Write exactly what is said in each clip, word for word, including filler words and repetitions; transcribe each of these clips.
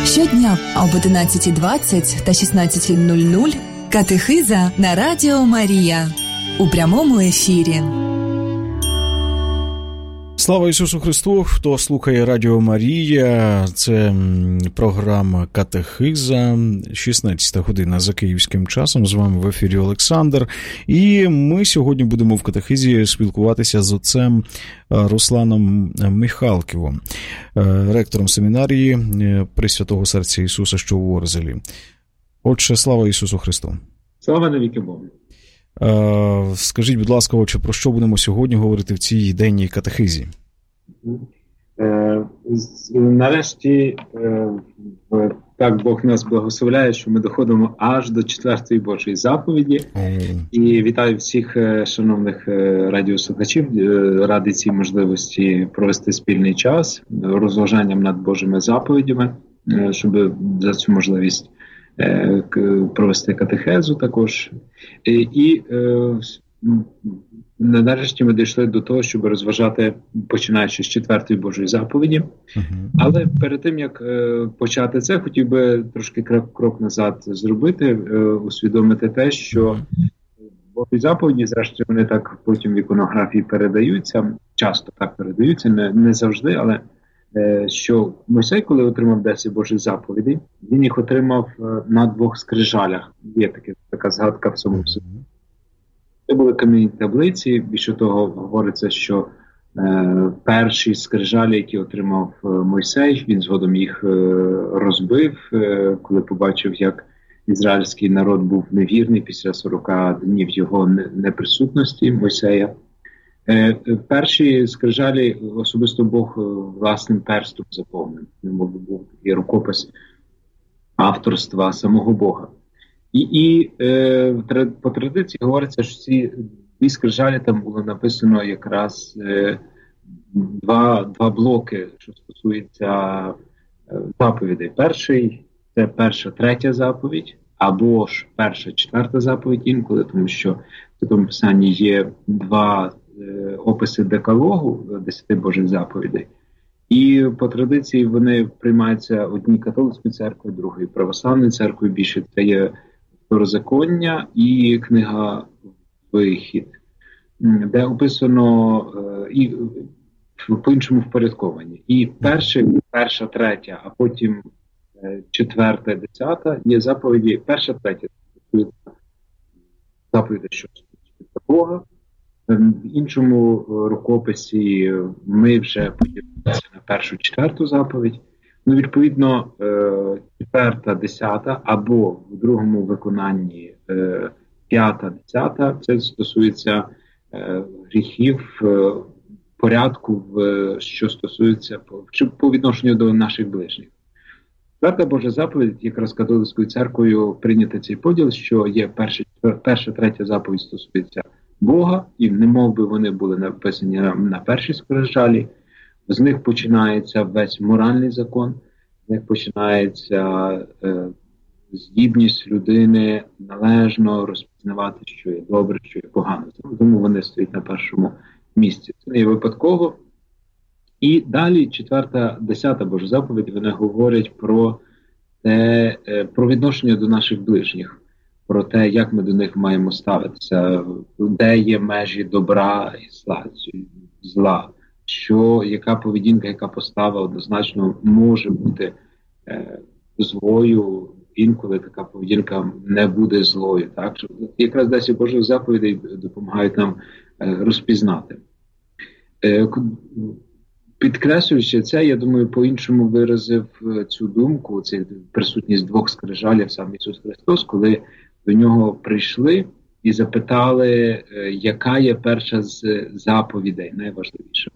Щодня об одинадцятій двадцять та шістнадцятій нуль нуль катехиза на Радіо Марія у прямому ефірі. Слава Ісусу Христу! Хто слухає Радіо Марія, це програма «Катехиза», шістнадцята година за київським часом. З вами в ефірі Олександр. І ми сьогодні будемо в катехизі спілкуватися з отцем Русланом Михалківим, ректором семінарії Пресвятого Серця Ісуса, що у Ворзелі. Отче, слава Ісусу Христу! Слава навіки Богу! Скажіть, будь ласка, отче, про що будемо сьогодні говорити в цій денній катехизі? Е, нарешті, е, так Бог нас благословляє, що ми доходимо аж до четвертої Божої заповіді. Mm. І вітаю всіх шановних радіослухачів, ради цій можливості провести спільний час розважанням над Божими заповідями, щоб за цю можливість провести катехезу також. І, і нарешті ми дійшли до того, щоб розважати, починаючи з четвертої Божої заповіді. Uh-huh. Але перед тим, як почати це, хотів би трошки крок, крок назад зробити, усвідомити те, що Божі заповіді, зрештою, вони так потім в іконографії передаються, часто так передаються, не, не завжди, але що Мойсей, коли отримав десять Божих заповідей, він їх отримав на двох скрижалях. Є таке, така згадка в самому собі. Це були кам'яні таблиці. Більше того, говориться, що е, перші скрижалі, які отримав Мойсей, він згодом їх е, розбив, е, коли побачив, як ізраїльський народ був невірний після сорока днів його неприсутності Мойсея. Е, перші скрижалі особисто Бог власним перстом заповнив. Мов був такий рукопис авторства самого Бога. І, і е, по традиції говориться, що ці дві скрижалі там було написано якраз е, два, два блоки, що стосується е, заповідей. Перший – це перша, третя заповідь, або ж перша, четверта заповідь інколи, тому що в такому писанні є два е, описи декалогу, десяти Божих заповідей. І по традиції вони приймаються одній католицькою церквою, другою православною церквою, більше це є Второзаконня і книга «Вихід», де описано е, і по-іншому впорядковані. І перше, перша, третя, а потім е, четверта, десята є заповіді. Перша, третя заповіді, що стосується Бога. В іншому рукописі ми вже поділилися на першу, четверту заповідь. Ну, відповідно, четверта, десята або в другому виконанні п'ята, десята, це стосується гріхів порядку, що стосується по відношенню до наших ближніх. Четверта Божа заповідь, якраз католицькою церквою прийнято цей поділ, що є перша, перша, третя заповідь стосується Бога, і немов би вони були написані на, на першій скрижалі. З них починається весь моральний закон, з них починається е, здібність людини належно розпізнавати, що є добре, що є погано. Тому вони стоять на першому місці. Це не є випадково. І далі четверта, десята Божа заповідь, вони говорять про те, е, про відношення до наших ближніх, про те, як ми до них маємо ставитися, де є межі добра і зла. зла. Що яка поведінка, яка постава однозначно може бути е, злою, інколи така поведінка не буде злою. Так? Що якраз десять Божих заповідей допомагають нам е, розпізнати. Е, підкреслюючи це, я думаю, по-іншому виразив цю думку, це присутність двох скрижалів, сам Ісус Христос, коли до нього прийшли і запитали, е, яка є перша з заповідей, найважливіша.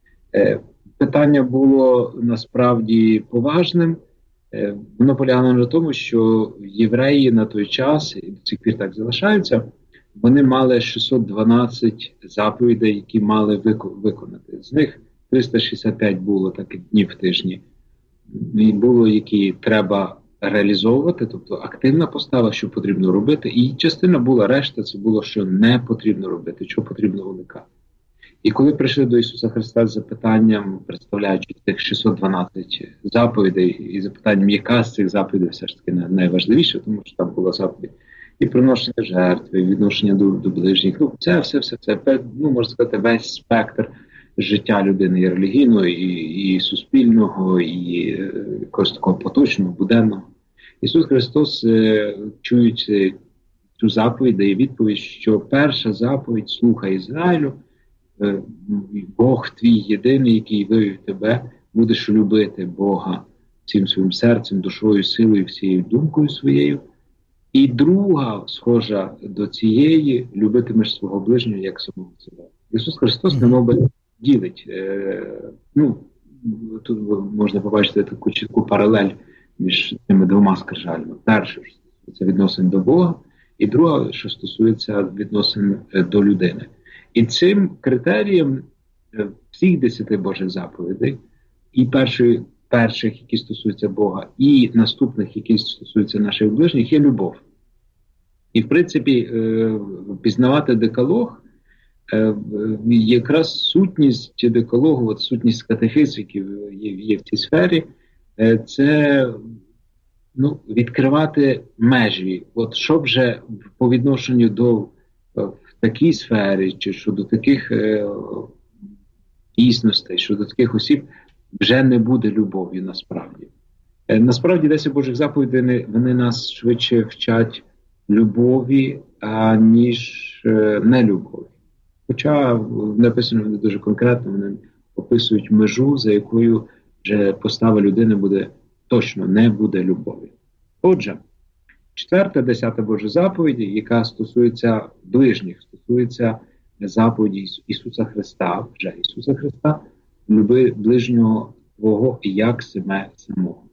Питання було насправді поважним. Воно полягало на тому, що євреї на той час, і до цих пір так залишаються, вони мали шістсот дванадцять заповідей, які мали виконати. З них триста шістдесят п'ять було таких днів в тижні. І було, які треба реалізовувати, тобто активна постава, що потрібно робити. І частина була решта, це було, що не потрібно робити, що потрібно уникати. І коли прийшли до Ісуса Христа з запитанням, представляючи тих шістсот дванадцять заповідей, і запитанням, яка з цих заповідей все ж таки найважливіша, тому що там була заповідь і приношення жертви, і відношення до, до ближніх. Ну, це все, все, все, ну, можна сказати, весь спектр життя людини, і релігійного, і, і суспільного, і якогось такого поточного, буденного. Ісус Христос, чуючи цю заповідь, дає відповідь, що перша заповідь «Слухай Ізраїлю, Бог твій єдиний, який вивів тебе, будеш любити Бога всім своїм серцем, душою, силою, всією думкою своєю». І друга, схожа до цієї, любитимеш свого ближнього, як самого себе. Ісус Христос, немов би, ділить. Е, ну, тут можна побачити таку чітку паралель між цими двома скрижалями. Перше, що це відносин до Бога, і друга, що стосується відносин до людини. І цим критерієм всіх десяти Божих заповідей, і перших, перших, які стосуються Бога, і наступних, які стосуються наших ближніх, є любов. І, в принципі, пізнавати декалог, якраз сутність декалогу, от сутність катехизиків є, є в цій сфері, це ну, відкривати межі. От що вже по відношенню до в такій сфері, чи щодо таких е, дійсностей, щодо таких осіб, вже не буде любові насправді. Е, насправді, десять Божих заповідей, вони, вони нас швидше вчать любові, а, ніж е, нелюбові. Хоча написано вони дуже конкретно, вони описують межу, за якою вже постава людини буде точно не буде любові. Отже, четверта, десята Божа заповіді, яка стосується ближніх, стосується заповіді Ісуса Христа, вже Ісуса Христа, люби ближнього твого як себе самого.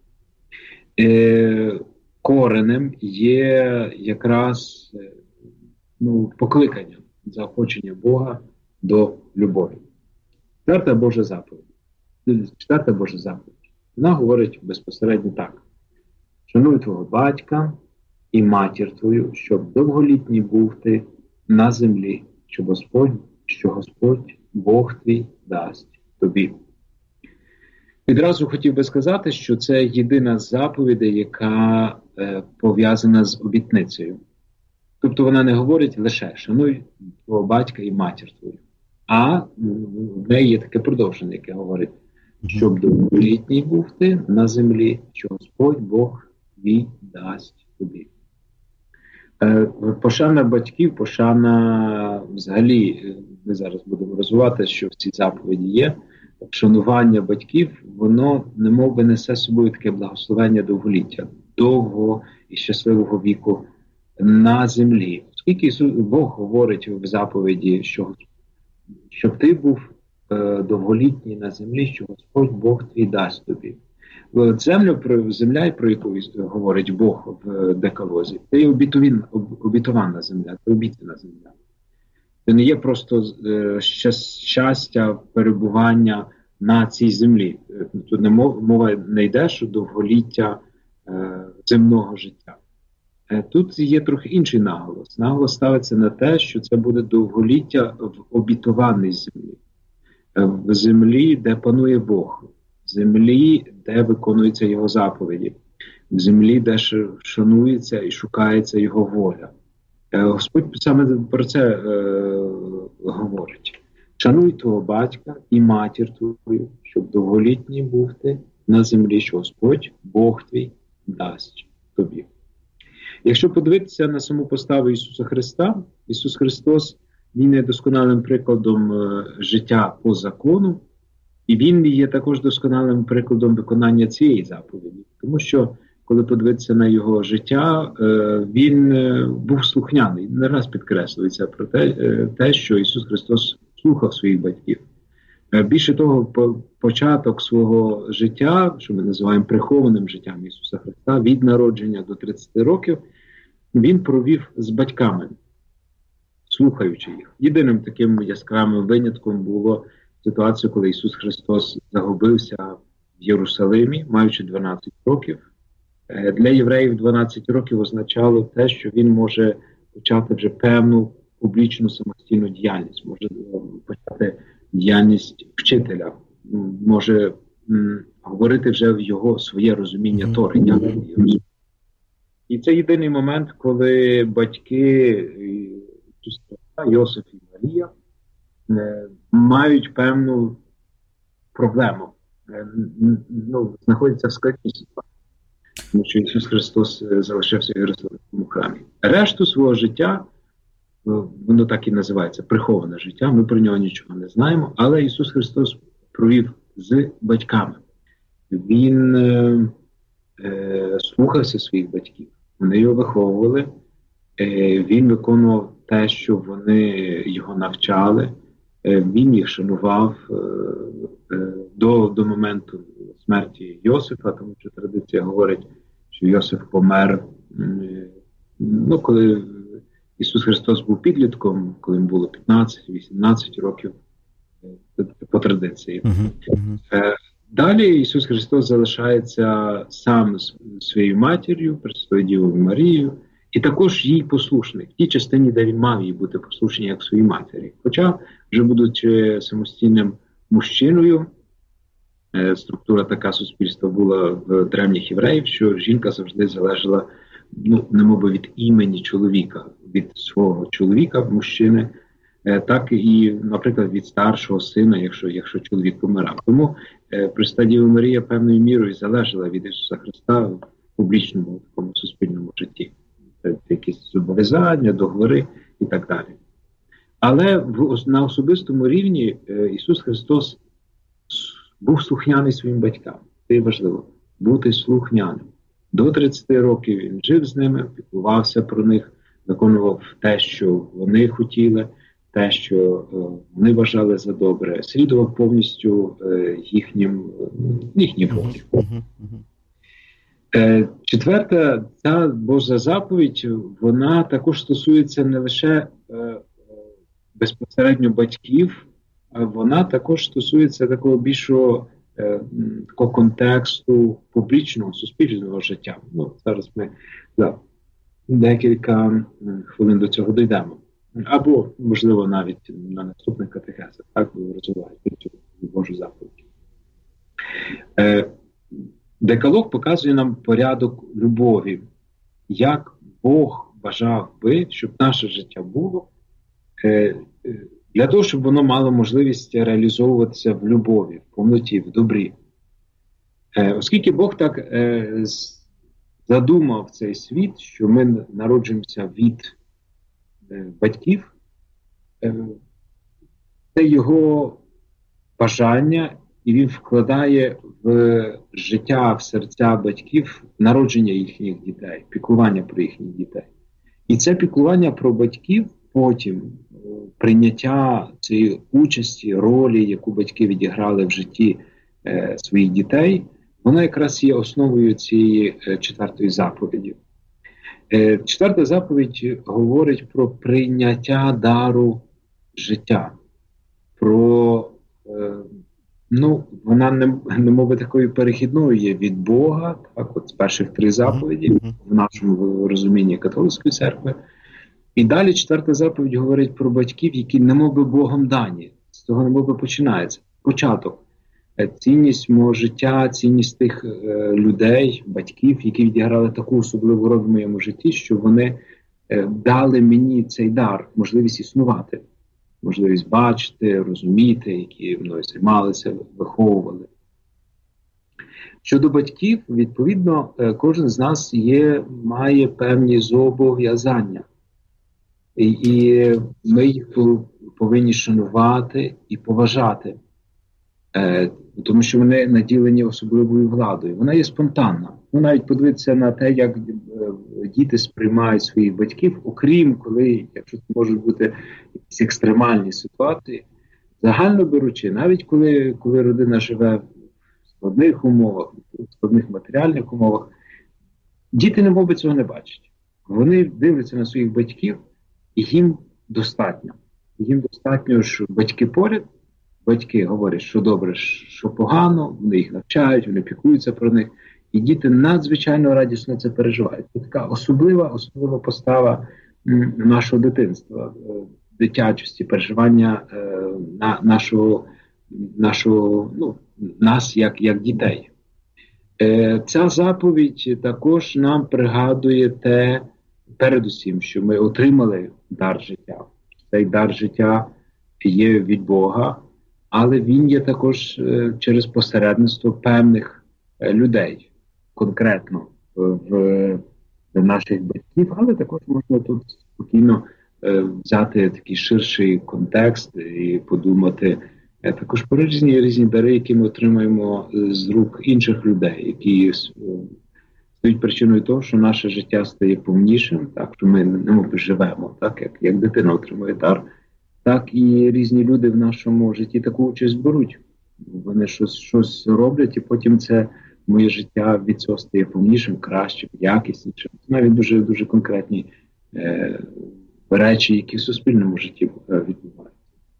Е, коренем є якраз ну, покликання, заохочення Бога до любові. Четверта Божа заповідь. Четверта Божа заповідь. Вона говорить безпосередньо так. Шануй твого батька і матір твою, щоб довголітній був ти на землі, що Господь, що Господь, Бог твій дасть тобі. Відразу хотів би сказати, що це єдина з заповідей, яка е, пов'язана з обітницею. Тобто вона не говорить лише «шануй твого батька і матір твою», а в неї є таке продовження, яке говорить, щоб довголітній був ти на землі, що Господь, Бог твій дасть тобі. Е, пошана батьків, пошана взагалі, ми зараз будемо розвивати, що в цій заповіді є, шанування батьків, воно немов би несе собою таке благословення довголіття, довгого і щасливого віку на землі. Оскільки Ісус, Бог говорить в заповіді, що щоб ти був е, довголітній на землі, що Господь Бог твій дасть тобі. Землю, земля, про яку говорить Бог в Декалозі, це є обітовін, обітована земля, це обіцяна земля. Це не є просто е, щастя перебування на цій землі. Тут не мов, мова не йде, що довголіття е, земного життя. Е, тут є трохи інший наголос. Наголос ставиться на те, що це буде довголіття в обітованій землі. Е, в землі, де панує Бог. В землі, де виконуються Його заповіді. В землі, де шанується і шукається Його воля. Господь саме про це е, говорить. Шануй твого батька і матір твою, щоб довголітній був ти на землі, що Господь, Бог твій, дасть тобі. Якщо подивитися на саму поставу Ісуса Христа, Ісус Христос, Він є досконалим прикладом е, життя по закону, і Він є також досконалим прикладом виконання цієї заповіді. Тому що коли подивитися на його життя, він був слухняний. Не раз підкреслюється про те, те, що Ісус Христос слухав своїх батьків. Більше того, початок свого життя, що ми називаємо прихованим життям Ісуса Христа, від народження до тридцяти років, він провів з батьками, слухаючи їх. Єдиним таким яскравим винятком було ситуація, коли Ісус Христос загубився в Єрусалимі, маючи дванадцять років. Для євреїв дванадцять років означало те, що він може почати вже певну публічну самостійну діяльність, може почати діяльність вчителя, може м, говорити вже в його своє розуміння mm-hmm. Тори. Як mm-hmm. І це єдиний момент, коли батьки Йосиф і Марія е, мають певну проблему, е, ну, знаходяться в складній ситуації, тому що Ісус Христос залишився в Єрусалимському храмі. Решту свого життя, воно так і називається, приховане життя, ми про нього нічого не знаємо, але Ісус Христос провів з батьками. Він е, е, слухався своїх батьків, вони його виховували, е, він виконував те, що вони його навчали, е, він їх шанував е, е, до, до моменту смерті Йосифа, тому що традиція говорить, що Йосиф помер, е, ну, коли Ісус Христос був підлітком, коли йому було п'ятнадцять-вісімнадцять років, по традиції. Uh-huh. Uh-huh. Далі Ісус Христос залишається сам з своєю матір'ю, Пресвятою Дівою Марією, і також їй послушний. В тій частині, де він мав їй бути послушний, як своїй матері. Хоча, вже будучи самостійним мужчиною, структура така суспільства була в древніх євреїв, що жінка завжди залежала, ну, немоби від імені чоловіка, від свого чоловіка, мужчини, так і, наприклад, від старшого сина, якщо, якщо чоловік помирав. Тому е, Пресвята Діва Марія певною мірою залежала від Ісуса Христа в публічному, такому суспільному житті. Це якісь зобов'язання, договори і так далі. Але в, на особистому рівні е, Ісус Христос був слухняний своїм батькам. Це важливо. Бути слухняним. До тридцяти років він жив з ними, піклувався про них, виконував те, що вони хотіли, те, що е, вони вважали за добре, слідував повністю е, їхнім, їхній волі. Uh-huh. Е, четверта, ця Божа заповідь, вона також стосується не лише е, безпосередньо батьків, а вона також стосується такого більшого е, такого контексту публічного, суспільного життя. Ну, зараз ми да, декілька хвилин до цього дійдемо. Або, можливо, навіть на наступних катехезах, так, розвивають цю Божу заповідь. Е, Декалог показує нам порядок любові, як Бог бажав би, щоб наше життя було, е, для того, щоб воно мало можливість реалізовуватися в любові, в повноті, в добрі. Е, оскільки Бог так е, задумав цей світ, що ми народжуємося від батьків, це його бажання, і він вкладає в життя, в серця батьків народження їхніх дітей, піклування про їхніх дітей. І це піклування про батьків потім, прийняття цієї участі, ролі, яку батьки відіграли в житті е, своїх дітей, воно якраз є основою цієї е, четвертої заповіді. Четверта заповідь говорить про прийняття дару життя, про, е, ну, вона не, не мови такою перехідною є від Бога, так, от з перших три заповіді, в нашому розумінні католицької церкви. І далі четверта заповідь говорить про батьків, які не мов би Богом дані. З цього не мов би починається. Початок. Цінність мого життя, цінність тих е, людей, батьків, які відіграли таку особливу роль в моєму житті, що вони е, дали мені цей дар, можливість існувати, можливість бачити, розуміти, які мною займалися, виховували. Щодо батьків, відповідно, е, кожен з нас є, має певні зобов'язання. І, і ми їх повинні шанувати і поважати. Е, тому що вони наділені особливою владою. Вона є спонтанна. Ну, навіть подивитися на те, як е, діти сприймають своїх батьків, окрім коли, якщо це можуть бути якісь екстремальні ситуації, загально беручи, навіть коли, коли родина живе в складних умовах, в складних матеріальних умовах, діти не мов цього не бачать. Вони дивляться на своїх батьків, і їм достатньо. Їм достатньо, що батьки поряд, батьки говорять, що добре, що погано, вони їх навчають, вони піклуються про них. І діти надзвичайно радісно це переживають. Це така особлива, особлива постава нашого дитинства. дитячості, переживання е, на, нашого, нашого, ну, нас як, як дітей. Е, ця заповідь також нам пригадує те, передусім, що ми отримали дар життя. Цей дар життя є від Бога, але він є також е, через посередництво певних е, людей, конкретно в, в наших батьків, але також можна тут спокійно е, взяти такий ширший контекст і подумати е, також про різні, різні дари, які ми отримаємо з рук інших людей, які е, стають причиною того, що наше життя стає повнішим, так, що ми немов живемо, так, як, як дитина отримує дар, так і різні люди в нашому житті таку участь беруть. Вони щось, щось роблять, і потім це моє життя від цього стає повнішим, кращим, якіснішим. Це навіть дуже, дуже конкретні е, речі, які в суспільному житті е, відбуваються.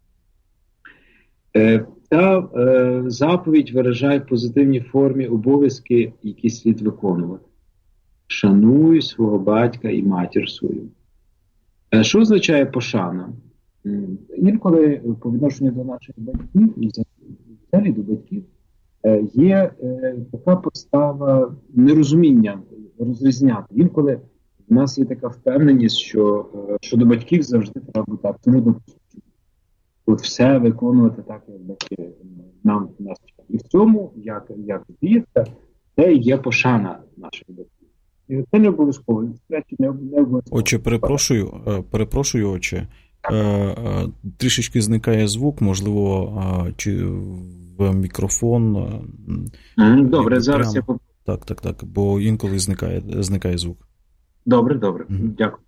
Е, Та е, заповідь виражає в позитивній формі обов'язки, які слід виконувати. Шануй свого батька і матір свою. Е, що означає пошана? Е, інколи по відношенню до наших батьків, і взагалі до батьків, е, є е, така постава нерозуміння, розрізняти. Інколи в нас є така впевненість, що е, щодо батьків завжди треба бути абсолютно послушним. От все виконувати так, як батьки нам нас вчать. І в цьому, як, як здається, це є пошана наших батьків. І це не обов'язково. Це не обов'язково. Отче, перепрошую, перепрошую, отче. Трішечки зникає звук, можливо, чи в мікрофон. Добре, прям... зараз я... Так, так, так, бо інколи зникає, зникає звук. Добре, добре, mm-hmm. Дякую.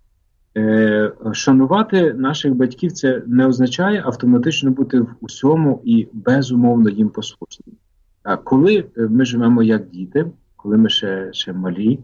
Е, шанувати наших батьків це не означає автоматично бути в усьому і безумовно їм послушним. А коли ми живемо як діти, коли ми ще, ще малі,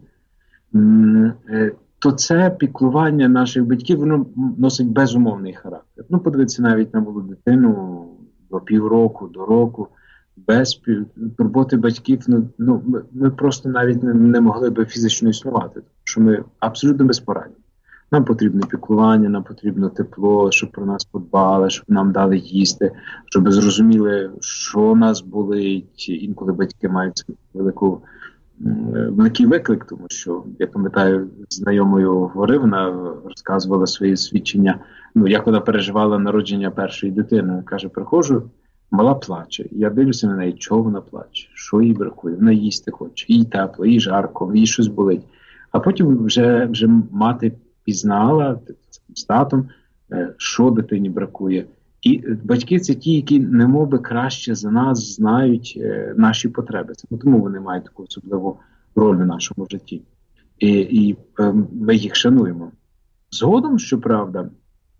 м, е, то це піклування наших батьків, воно носить безумовний характер. Ну, подивіться навіть на малу дитину до півроку, до року, без турботи батьків, ну, ну ми, ми просто навіть не, не могли би фізично існувати, тому що ми абсолютно безпорадні. Нам потрібне піклування, нам потрібно тепло, щоб про нас подбали, щоб нам дали їсти, щоб зрозуміли, що нас болить. Інколи батьки мають велику, великий виклик, тому що, я пам'ятаю, знайомою говорив, вона розказувала свої свідчення, ну, як вона переживала народження першої дитини. Каже, приходжу, мала плаче, я дивлюся на неї, чого вона плаче, що їй бракує, вона їсти хоче, їй тепло, їй жарко, їй щось болить. А потім вже, вже мати пізнала з татом, що дитині бракує. І батьки – це ті, які немовби краще за нас знають наші потреби. Тому вони мають таку особливу роль в нашому житті. І, і ми їх шануємо. Згодом, щоправда,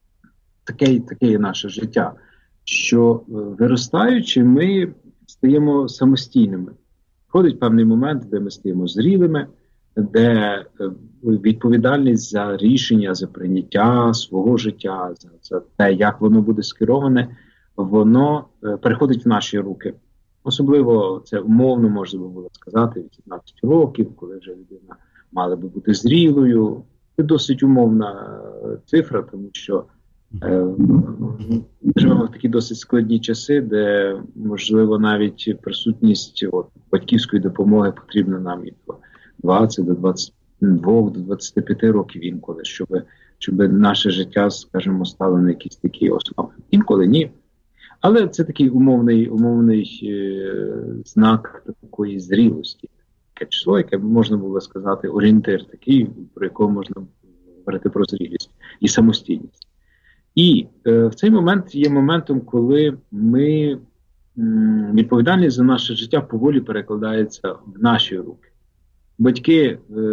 таке, таке є наше життя, що виростаючи, ми стаємо самостійними. Входить певний момент, де ми стаємо зрілими, де відповідальність за рішення, за прийняття свого життя, за, за те, як воно буде скероване, воно переходить в наші руки. Особливо це умовно можна було сказати вісімнадцять років, коли вже людина мала би бути зрілою. Це досить умовна цифра, тому що е, ми живемо в такі досить складні часи, де, можливо, навіть присутність от, батьківської допомоги потрібна нам і двадцять до двадцяти двох до двадцяти п'яти років інколи, щоб, щоб наше життя, скажімо, стало на якісь такі основи. Інколи ні. Але це такий умовний, умовний е, знак такої зрілості. Таке число, яке можна було сказати, орієнтир такий, про якого можна говорити про зрілість і самостійність. І е, в цей момент є моментом, коли ми м, відповідальність за наше життя поволі перекладається в наші руки. Батьки е,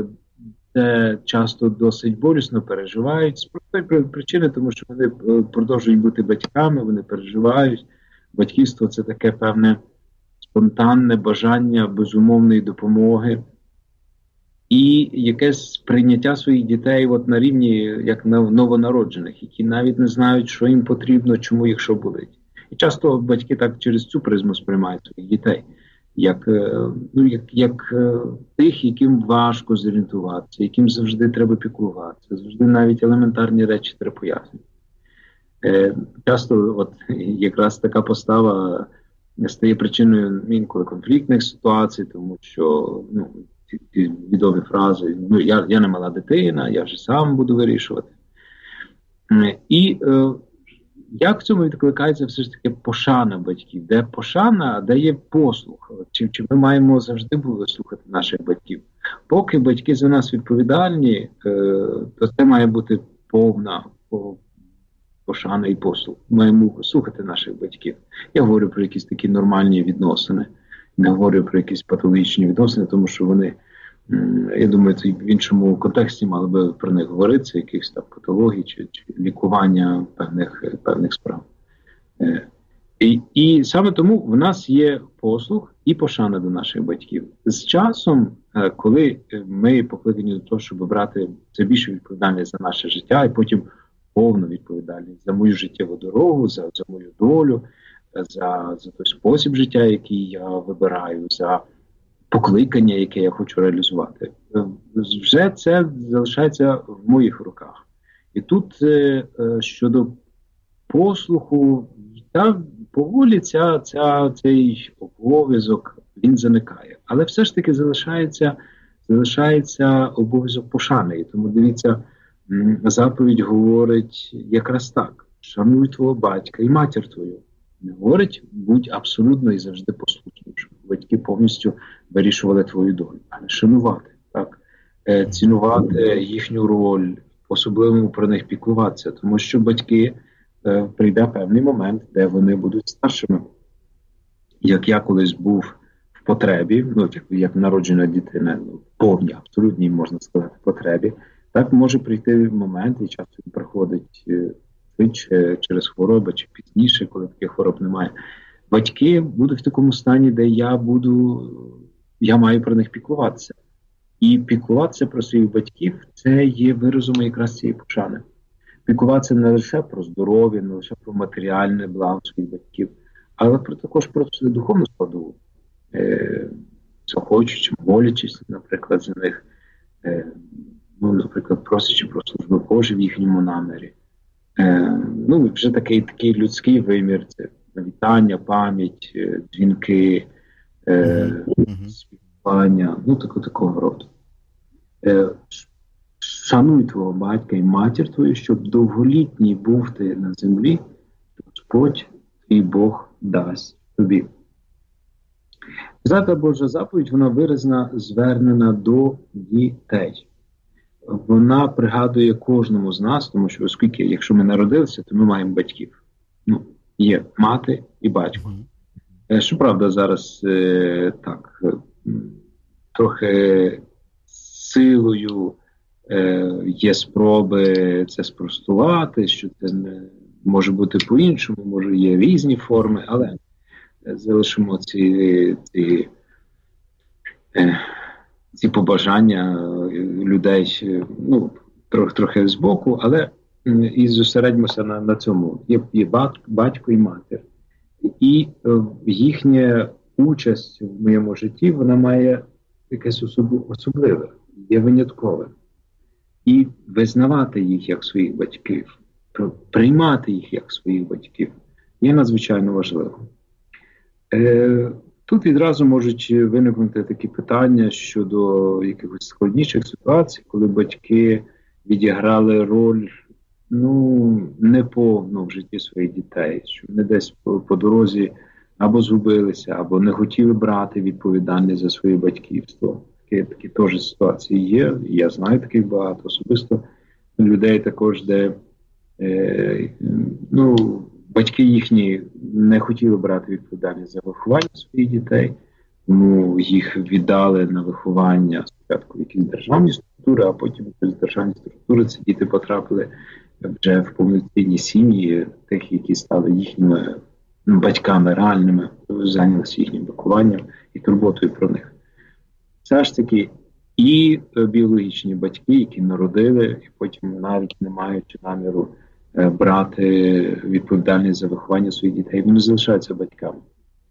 це часто досить болісно переживають з простої причини, тому що вони продовжують бути батьками, вони переживають. Батьківство – це таке певне спонтанне бажання безумовної допомоги і якесь прийняття своїх дітей от на рівні як новонароджених, які навіть не знають, що їм потрібно, чому їх що болить. І часто батьки так через цю призму сприймають своїх дітей. Як, ну, як, як тих, яким важко зорієнтуватися, яким завжди треба піклуватися, завжди навіть елементарні речі треба пояснити. Часто от якраз така постава стає причиною інколи конфліктних ситуацій, тому що ну, ці, ці відомі фрази ну, я, я не мала дитина, я вже сам буду вирішувати. І е, як в цьому відкликається все ж таки пошана батьків? Де пошана, а де є послух? Чи, чи ми маємо завжди було слухати наших батьків? Поки батьки за нас відповідальні, е, то це має бути повна пошана і послуг. Маємо слухати наших батьків. Я говорю про якісь такі нормальні відносини. Не говорю про якісь патологічні відносини, тому що вони, я думаю, це в іншому контексті мали би про них говорити, якихось там патологій чи, чи лікування певних, певних справ. І, і саме тому в нас є послуг і пошана до наших батьків. З часом, коли ми покликані до того, щоб брати це більше відповідальність за наше життя, і потім повну відповідальність за мою життєву дорогу, за, за мою долю, за, за той спосіб життя, який я вибираю, за покликання, яке я хочу реалізувати. Вже це залишається в моїх руках. І тут е, щодо послуху, та поволі ця, ця, цей обов'язок, він заникає. Але все ж таки залишається, залишається обов'язок пошани. Тому дивіться, заповідь говорить якраз так. Шануй твого батька і матір твою. Не говорить, будь абсолютно і завжди послушним, щоб батьки повністю вирішували твою долю. Але шанувати, так? Е, цінувати їхню роль, особливо про них піклуватися. Тому що батьки, е, прийде певний момент, де вони будуть старшими. Як я колись був в потребі, ну, як, як народжена дитина, ну, повній, абсолютній, можна сказати, потребі, так може прийти момент, і часто він приходить швидше через хвороби, чи пізніше, коли таких хвороб немає. Батьки будуть в такому стані, де я буду, я маю про них піклуватися. І піклуватися про своїх батьків – це є виразом якраз цієї пошани. Піклуватися не лише про здоров'я, не лише про матеріальне благо своїх батьків, але про, також про духовну складову. Е, захочучи, молячись, наприклад, за них, е, ну, наприклад, просячи про службу Божу в їхньому намірі. Е, ну, вже такий, такий людський вимір, це вітання, пам'ять, дзвінки, е, співання, ну, такого, такого роду. Е, шануй твого батька і матір твою, щоб довголітній був ти на землі, Господь твій Бог дасть тобі. Десята Божа заповідь, вона виразно звернена до дітей. Вона пригадує кожному з нас, тому що оскільки, якщо ми народилися, то ми маємо батьків. Ну, є мати і батько. Щоправда, зараз е, так, трохи силою е, є спроби це спростувати, що це не може бути по-іншому, може є різні форми, але залишимо ці, ці, е, ці побажання людей, ну, трохи, трохи збоку, але і зосередьмося на, на цьому. Є, є батько і матір. І е, їхня участь в моєму житті, вона має якесь особливе, є виняткове. І визнавати їх як своїх батьків, приймати їх як своїх батьків, є надзвичайно важливо. Е, тут відразу можуть виникнути такі питання щодо якихось складніших ситуацій, коли батьки відіграли роль, ну, неповну в житті своїх дітей, що вони десь по, по дорозі або згубилися, або не хотіли брати відповідальність за своє батьківство. Такі, такі теж ситуації є, я знаю таких багато, особисто людей також, де е, ну, батьки їхні не хотіли брати відповідальність за виховання своїх дітей, тому їх віддали на виховання спочатку в якісь державні структури, а потім через державні структури ці діти потрапили вже в повноцінні сім'ї, тих, які стали їхніми батьками реальними, зайнялися їхнім вихованням і турботою про них. Все ж таки і біологічні батьки, які народили, і потім навіть не маючи наміру брати відповідальність за виховання своїх дітей, вони залишаються батьками.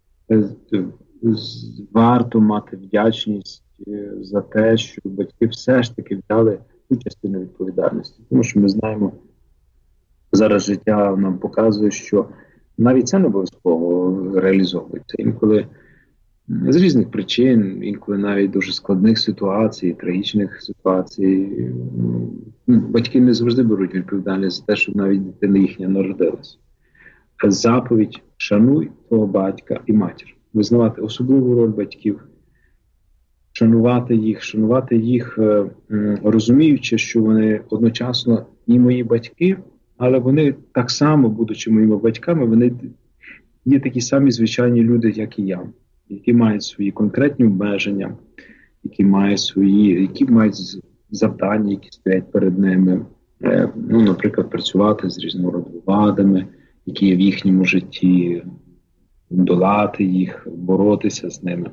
Варто мати вдячність за те, що батьки все ж таки взяли ту частину відповідальності. Тому що ми знаємо зараз життя нам показує, що навіть це не обов'язково реалізовується. Інколи з різних причин, інколи навіть дуже складних ситуацій, трагічних ситуацій, батьки не завжди беруть відповідальність за те, щоб навіть дитина їхня народилася. Заповідь «Шануй твого батька і матір». Визнавати особливу роль батьків, шанувати їх, шанувати їх, розуміючи, що вони одночасно і мої батьки, але вони так само, будучи моїми батьками, вони є такі самі звичайні люди, як і я, які мають свої конкретні обмеження, які мають свої, які мають завдання, які стоять перед ними. Ну, наприклад, працювати з різного роду вадами, які є в їхньому житті, долати їх, боротися з ними.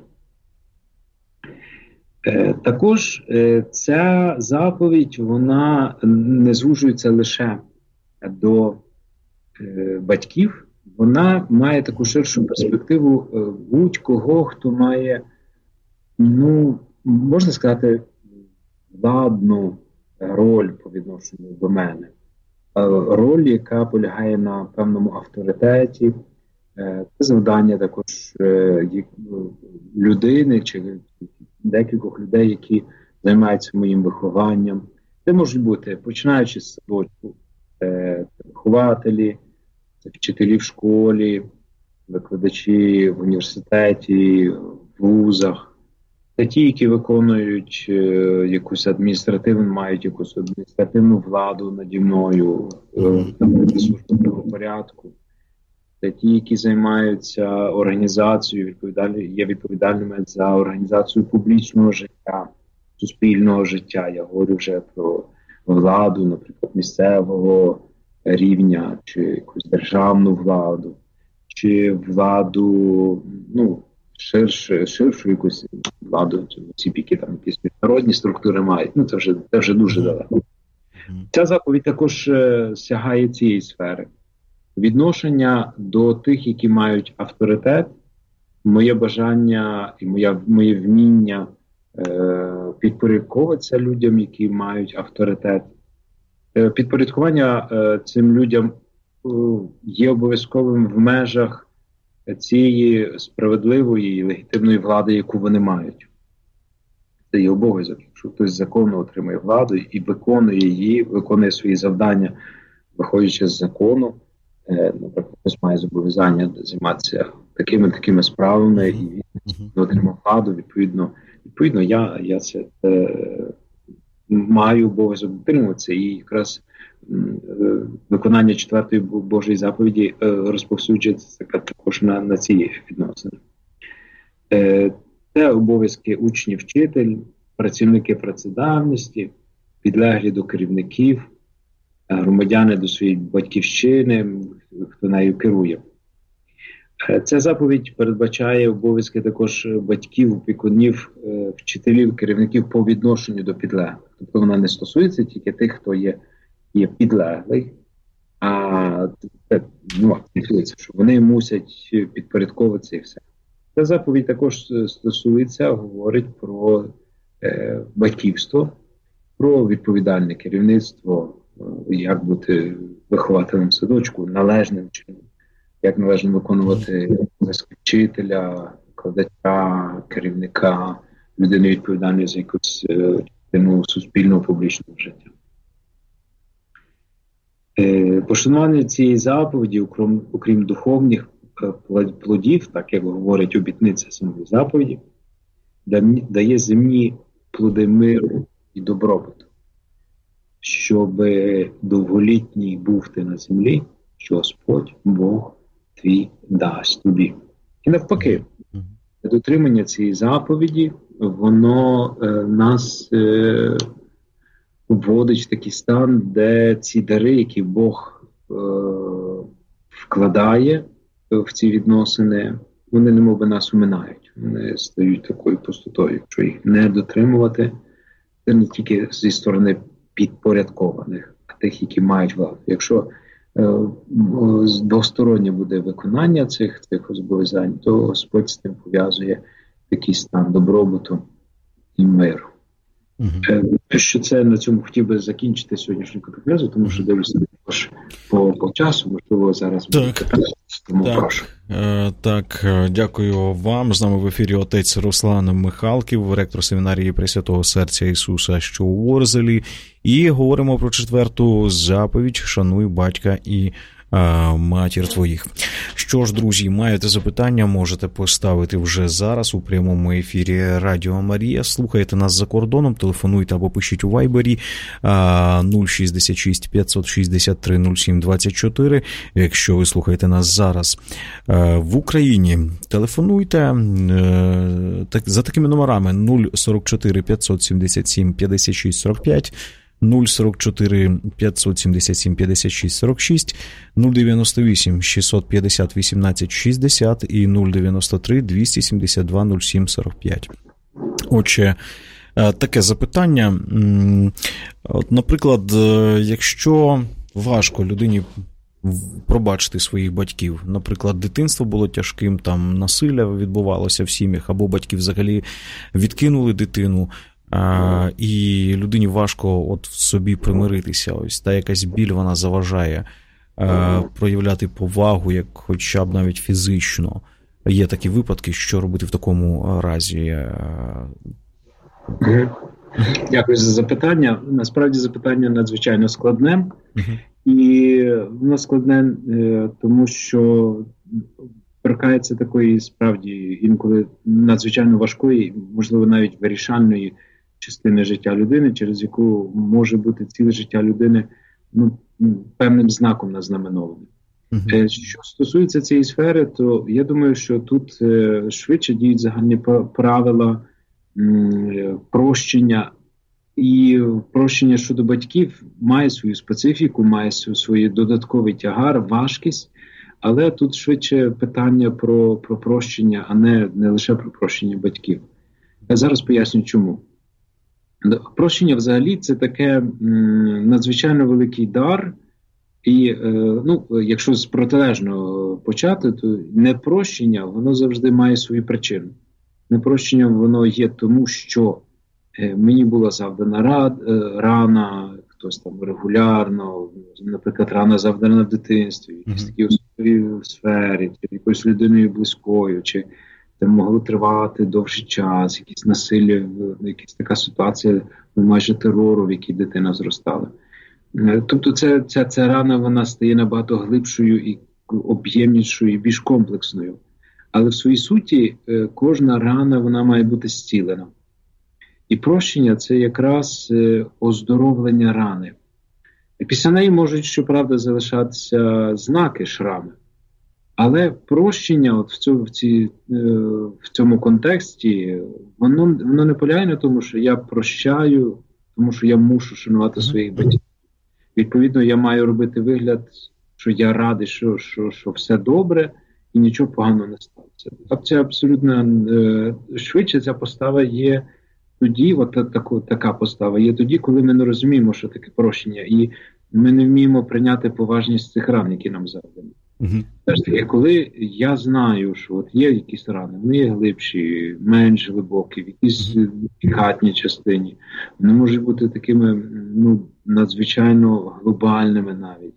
Також ця заповідь, вона не звужується лише до батьків, вона має таку ширшу перспективу будь-кого, хто має, ну, можна сказати, владну роль по відношенню до мене. Роль, яка полягає на певному авторитеті, це завдання також людини чи декількох людей, які займаються моїм вихованням. Це можуть бути, починаючи з садочку, вихователі, вчителі в школі, викладачі в університеті, в вузах. Це ті, які виконують якусь адміністративну, мають якусь адміністративну владу наді мною, службового порядку. Це ті, які займаються організацією, відповідальні, є відповідальними за організацію публічного життя, суспільного життя. Я говорю вже про владу, наприклад, місцевого рівня, чи якусь державну владу, чи владу, ну, ширше, ширшу якусь владу, ці піки, там якісь міжнародні структури мають. Ну, це вже, це вже дуже далеко. Ця заповідь також сягає цієї сфери. Відношення до тих, які мають авторитет, моє бажання і моя, моє вміння е, підпорядковуватися людям, які мають авторитет. Е, підпорядкування е, цим людям е, є обов'язковим в межах цієї справедливої і легітимної влади, яку вони мають. Це є обов'язок. Якщо хтось законно отримує владу і виконує її, виконує свої завдання, виходячи з закону, наприклад, хтось має зобов'язання займатися такими-такими справами, і він отримав владу, відповідно, відповідно я, я це е, маю обов'язок дотримуватися, і якраз е, виконання четвертої Божої заповіді е, розповсюджується також на, на ці відносини. Е, це обов'язки учні-вчитель, працівники працедавності, підлеглі до керівників, громадяни до своєї батьківщини, хто нею керує. Ця заповідь передбачає обов'язки також батьків, опікунів, вчителів, керівників по відношенню до підлеглих. Тобто вона не стосується тільки тих, хто є, є підлеглий, а ну, що вони мусять підпорядковуватися і все. Ця заповідь також стосується, говорить про е, батьківство, про відповідальне керівництво, як бути вихователем садочку належним чином, як належно виконувати обов'язки вчителя, викладача, керівника, людини відповідальної за якусь частину суспільного публічного життя. Пошанування цієї заповіді, окрім, окрім духовних плодів, так як говорить обітниця самої заповіді, дає земні плоди миру і добробуту, щоб довголітній був ти на землі, що Господь Бог твій дасть тобі. І навпаки, дотримання цієї заповіді, воно е, нас е, вводить в такий стан, де ці дари, які Бог е, вкладає в ці відносини, вони немовби нас уминають. Вони стають такою пустотою. Якщо їх не дотримувати, це не тільки зі сторони підпорядкованих, а тих, які мають владу. Якщо е, двостороннє буде виконання цих, цих зобов'язань, то Господь з тим пов'язує такий стан добробуту і миру. Uh-huh. Е, що це на цьому хотів би закінчити сьогоднішню катехизу, тому що дивлюся також по, по часу, можливо, зараз так, тому так, прошу. Е, так, дякую вам. З нами в ефірі отець Руслан Михалків, ректор семінарії Пресвятого Серця Ісуса, що у Ворзелі. І говоримо про четверту заповідь «Шануй батька і матір твоїх». Що ж, друзі, маєте запитання, можете поставити вже зараз у прямому ефірі Радіо Марія. Слухайте нас за кордоном, телефонуйте або пишіть у Вайбері нуль шістдесят шість п'ятсот шістдесят три нуль сім двадцять чотири. Якщо ви слухаєте нас зараз в Україні, телефонуйте за такими номерами: нуль сорок чотири п'ятсот сімдесят сім п'ятдесят шість сорок п'ять, нуль сорок чотири п'ятсот сімдесят сім п'ятдесят шість сорок шість, нуль дев'яносто вісім шістсот п'ятдесят вісімнадцять шістдесят і нуль дев'яносто три двісті сімдесят два нуль сім сорок п'ять. Отже, таке запитання. От, наприклад, якщо важко людині пробачити своїх батьків, наприклад, дитинство було тяжким, там насилля відбувалося в сім'ях, або батьки взагалі відкинули дитину, А, і людині важко от в собі примиритися. Ось та якась біль, вона заважає а, проявляти повагу, як хоча б навіть фізично. Є такі випадки, що робити в такому разі? Дякую за запитання. Насправді запитання надзвичайно складне. Uh-huh. І воно складне, тому що торкається такої, справді, інколи надзвичайно важкої, можливо, навіть вирішальної частини життя людини, через яку може бути ціле життя людини, ну, певним знаком назнаменованим. Uh-huh. Що стосується цієї сфери, то я думаю, що тут е, швидше діють загальні правила м, прощення. І прощення щодо батьків має свою специфіку, має свій додатковий тягар, важкість, але тут швидше питання про, про прощення, а не, не лише про прощення батьків. Я зараз поясню, чому. Прощення взагалі це таке м, надзвичайно великий дар, і е, ну, якщо з протилежного почати, то непрощення, воно завжди має свою причину. Непрощення воно є тому, що е, мені була завдана рад, е, рана, хтось там регулярно, наприклад, рана завдана в дитинстві, в якійсь такій особливій сфері, чи якоюсь людиною близькою, чи це могло тривати довший час, якісь насилля, якась така ситуація, майже терору, в якій дитина зростала. Тобто ця, ця, ця рана, вона стає набагато глибшою і об'ємнішою, і більш комплексною. Але в своїй суті кожна рана, вона має бути зцілена. І прощення – це якраз оздоровлення рани. І після неї можуть, щоправда, залишатися знаки шрами. Але прощення от в, цьому, в, ці, в цьому контексті, воно, воно не полягає на тому, що я прощаю, тому що я мушу шанувати своїх батьків. Відповідно, я маю робити вигляд, що я радий, що, що, що все добре і нічого поганого не станеться. Так, це абсолютно швидше ця постава є тоді, от таку, така постава є тоді, коли ми не розуміємо, що таке прощення, і ми не вміємо прийняти поважність цих ран, які нам завдані. Uh-huh. Теж таки, коли я знаю, що от є якісь рани, вони є глибші, менш глибокі, в якійсь хатній частині, вони можуть бути такими, ну, надзвичайно глобальними навіть.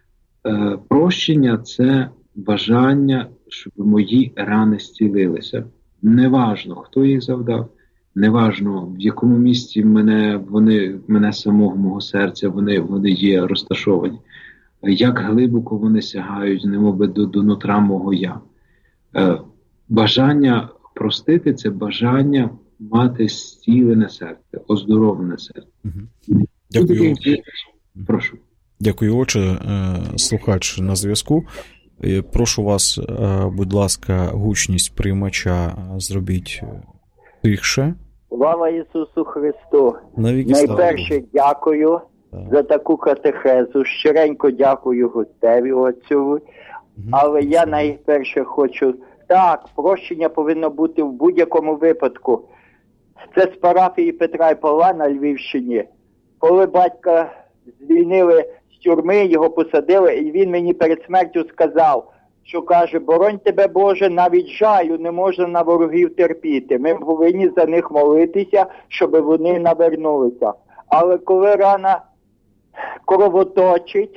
Е, прощення – це бажання, щоб мої рани зцілилися. Неважно, хто їх завдав, неважно, в якому місці мене, вони, мене самого, мого серця, вони, вони є розташовані. Як глибоко вони сягають, немоби до, до нутра мого я. Е, бажання простити – це бажання мати зцілене серце, оздоровлене серце. Угу. Дякую. Прошу. Дякую, отче. Слухач на зв'язку. Прошу вас, будь ласка, гучність приймача зробіть тихше. Слава Ісусу Христу! Навіки Найперше слава. Дякую так. за таку катехезу. Щиренько дякую гостеві отцю. Угу. Але я найперше хочу... Так, прощення повинно бути в будь-якому випадку. Це з парафії Петра і Павла на Львівщині. Коли батька звільнили з тюрми, його посадили, і він мені перед смертю сказав, що каже, боронь тебе, Боже, навіть жалю не можна на ворогів терпіти. Ми повинні за них молитися, щоб вони навернулися. Але коли рана кровоточить,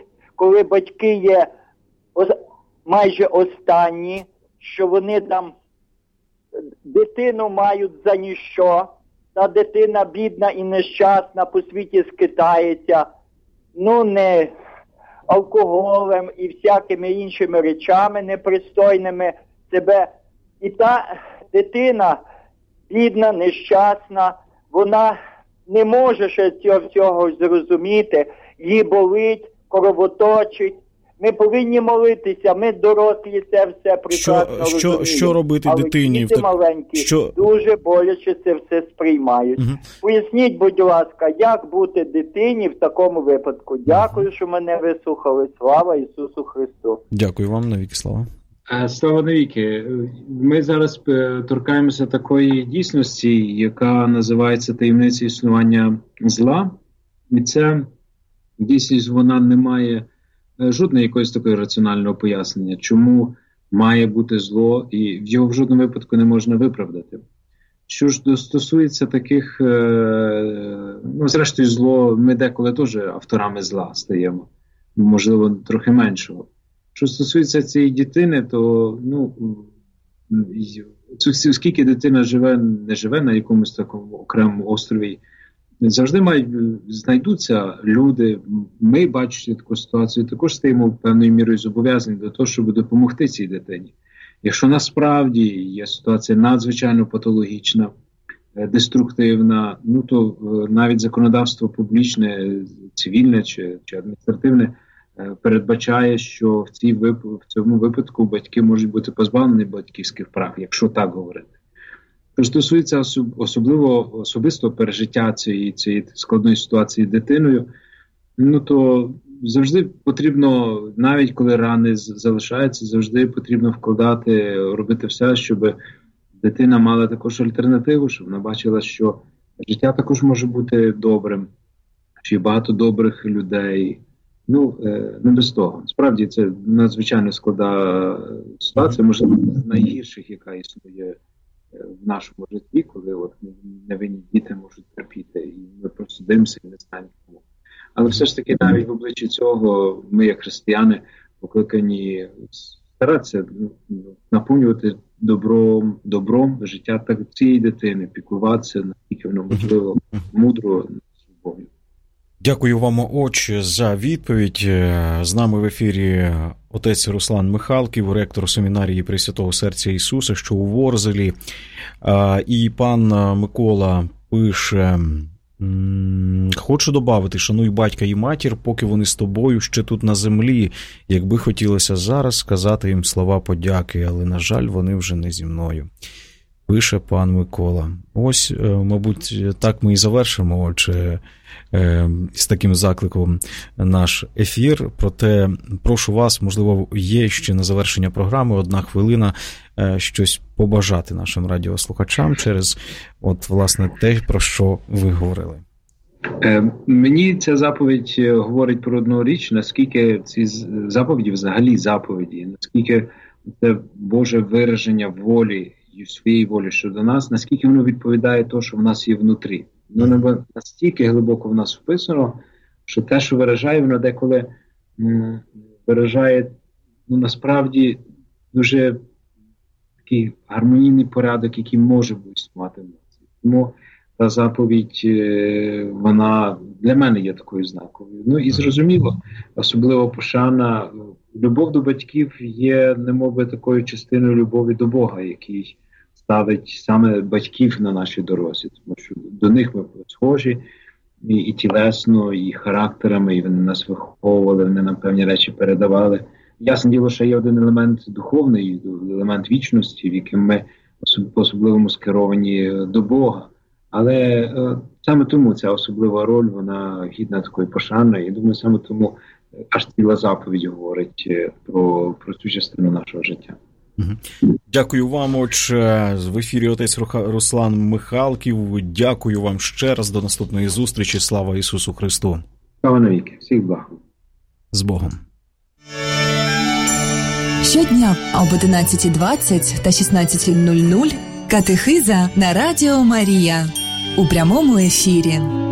коли батьки є майже останні, що вони там дитину мають за ніщо, та дитина бідна і нещасна по світі скитається, ну не алкоголем і всякими іншими речами непристойними себе. І та дитина бідна, нещасна, вона не може ще цього всього зрозуміти, їй болить, кровоточить. Ми повинні молитися, ми дорослі це все прекрасно що, розуміємо. Що робити але дитині? діти маленькі що... дуже боляче це все сприймають. Угу. Поясніть, будь ласка, як бути дитині в такому випадку? Дякую, угу. що мене вислухали. Слава Ісусу Христу. Дякую вам, навіки слава. Слава навіки. Ми зараз торкаємося такої дійсності, яка називається таємниця існування зла. І це дійсність, вона не має жодного якогось такого раціонального пояснення, чому має бути зло, і його в жодному випадку не можна виправдати. Що ж стосується таких, ну, зрештою, зло, ми деколи теж авторами зла стаємо, можливо, трохи меншого. Що стосується цієї дитини, то, ну, оскільки дитина живе, не живе на якомусь такому окремому острові, завжди мають, знайдуться люди, ми, бачите таку ситуацію, також стаємо певною мірою зобов'язані до того, щоб допомогти цій дитині. Якщо насправді є ситуація надзвичайно патологічна, деструктивна, ну то навіть законодавство публічне, цивільне чи, чи адміністративне передбачає, що в, цій, в цьому випадку батьки можуть бути позбавлені батьківських прав, якщо так говорити. Що стосується особливо особистого пережиття цієї, цієї складної ситуації дитиною, ну то завжди потрібно, навіть коли рани залишаються, завжди потрібно вкладати, робити все, щоб дитина мала також альтернативу, щоб вона бачила, що життя також може бути добрим, що є багато добрих людей. Ну, не без того. Справді, це надзвичайно складна ситуація, можливо, з найгірших, яка існує в нашому житті, коли от невинні діти можуть терпіти, і ми просто дивимося і не знаємо чому. Але все ж таки навіть в обличчі цього ми, як християни, покликані старатися наповнювати добром, добром життя так цієї дитини, піклуватися, наскільки воно можливо, мудро, з любов'ю. Дякую вам, отче, за відповідь. З нами в ефірі отець Руслан Михалків, ректор семінарії Пресвятого Серця Ісуса, що у Ворзелі. І пан Микола пише: хочу додати, шануй батька і матір, поки вони з тобою ще тут на землі. Якби хотілося зараз сказати їм слова подяки, але, на жаль, вони вже не зі мною. Пише пан Микола. Ось, мабуть, так ми і завершимо, отже, з таким закликом наш ефір. Проте прошу вас, можливо, є ще на завершення програми одна хвилина, щось побажати нашим радіослухачам через, от, власне, те, про що ви говорили. Мені ця заповідь говорить про одну річ, наскільки ці заповіді, взагалі заповіді, наскільки це Боже вираження волі, своєї волі щодо нас, наскільки воно відповідає тому, що в нас є внутрі. Воно настільки глибоко в нас вписано, що те, що виражає, воно деколи м, виражає, ну, насправді, дуже такий гармонійний порядок, який може існувати в нас. Тому та заповідь, вона для мене є такою знаковою. Ну і зрозуміло, особливо пошана, любов до батьків є, немовби, такою частиною любові до Бога, який ставить саме батьків на нашій дорозі, тому що до них ми схожі і, і тілесно, і характерами, і вони нас виховували, вони нам певні речі передавали. Ясне діло, що є один елемент духовний, елемент вічності, в яким ми по-особливому скеровані до Бога. Але е, саме тому ця особлива роль, вона гідна такої пошани, і думаю, саме тому аж ціла заповідь говорить про, про цю частину нашого життя. Дякую вам, отче. В ефірі отець Руслан Михалків. Дякую вам ще раз. До наступної зустрічі. Слава Ісусу Христу. Слава навіки. Всіх благ. З Богом. Щодня об одинадцятій двадцять та шістнадцятій нуль нуль катехиза на Радіо Марія у прямому ефірі.